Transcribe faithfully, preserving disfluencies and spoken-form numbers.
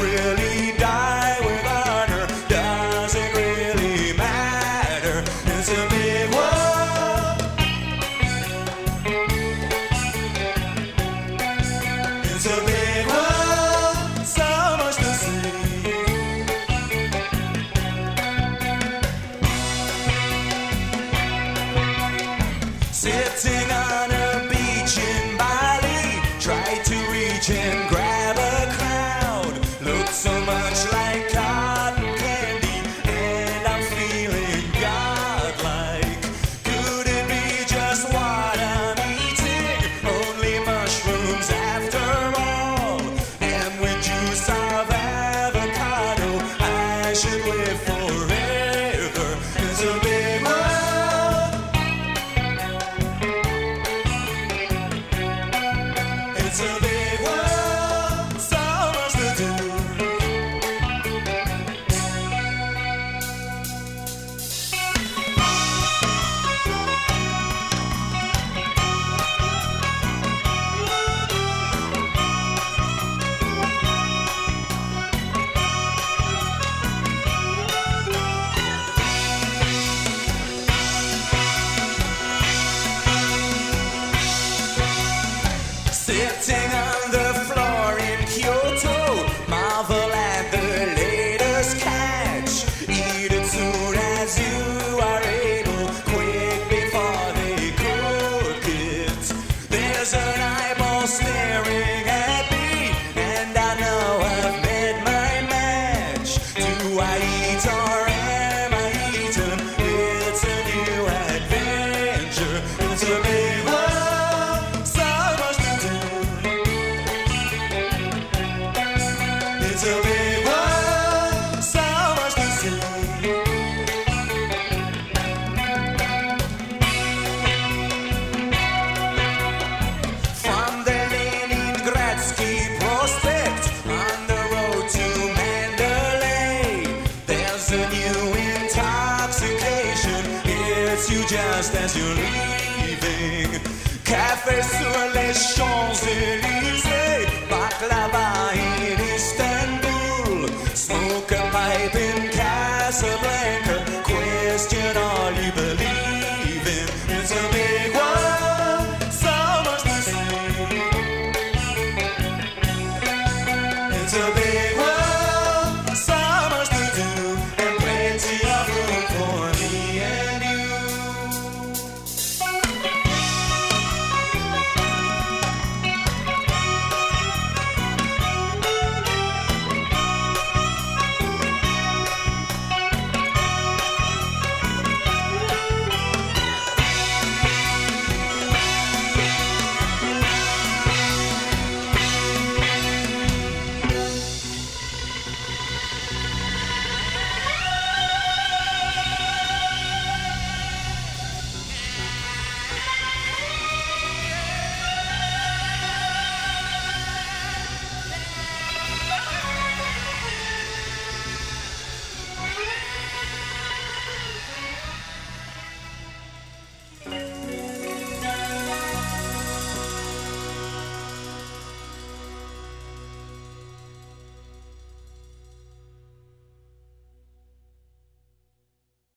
really die without her? Does it really matter? It's a big world. It's a big world, so much to see. Sitting on a beach in Bali, try to reach and grab a crowd. Looks so much like cotton candy, and I'm feeling godlike. Could it be just what I'm eating? Only mushrooms after all. And with juice of avocado, I should live forever. It's a big world. It's a big world, so much to do. Sitting on the floor in Kyoto, marvel at the latest catch. Eat it soon as you are able, quick before they cook it. There's an eyeball staring at me, and I know I've met my match. Do I eat or am I eaten? It's a new adventure. It's a big world, so much to do. It's a big world, so much to see. From the Leningradsky Prospect on the road to Mandalay, there's a new intoxication. It's you just as you're leaving. Café sur les Champs-Élysées, baklava in Istanbul. Smoke a pipe in Casablanca, question all you believe.